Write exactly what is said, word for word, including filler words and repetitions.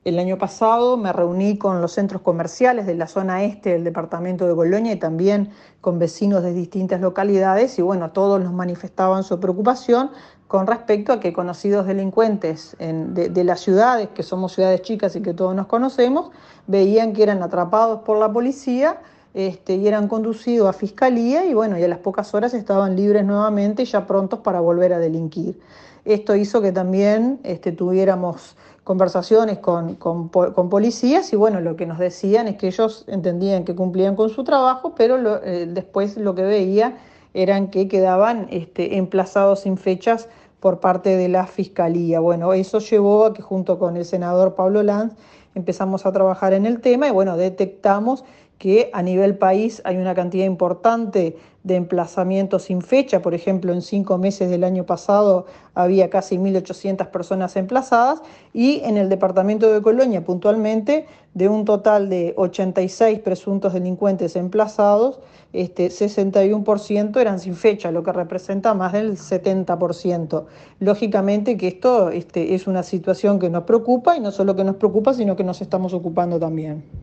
El año pasado me reuní con los centros comerciales de la zona este del departamento de Colonia y también con vecinos de distintas localidades y bueno, todos nos manifestaban su preocupación con respecto a que conocidos delincuentes en- de, de las ciudades, que somos ciudades chicas y que todos nos conocemos, veían que eran atrapados por la policía, este, y eran conducidos a fiscalía y bueno, y a las pocas horas estaban libres nuevamente, ya prontos para volver a delinquir. Esto hizo que también este, tuviéramos conversaciones con, con, con policías y bueno, lo que nos decían es que ellos entendían que cumplían con su trabajo, pero lo, eh, después lo que veía eran que quedaban este, emplazados sin fechas por parte de la Fiscalía. Bueno, eso llevó a que junto con el senador Pablo Lanz empezamos a trabajar en el tema y bueno, detectamos que a nivel país hay una cantidad importante de emplazamientos sin fecha. Por ejemplo, en cinco meses del año pasado había casi mil ochocientas personas emplazadas y en el departamento de Colonia puntualmente, de un total de ochenta y seis presuntos delincuentes emplazados, este, sesenta y uno por ciento eran sin fecha, lo que representa más del setenta por ciento. Lógicamente que esto este, es una situación que nos preocupa y no solo que nos preocupa, sino que nos estamos ocupando también.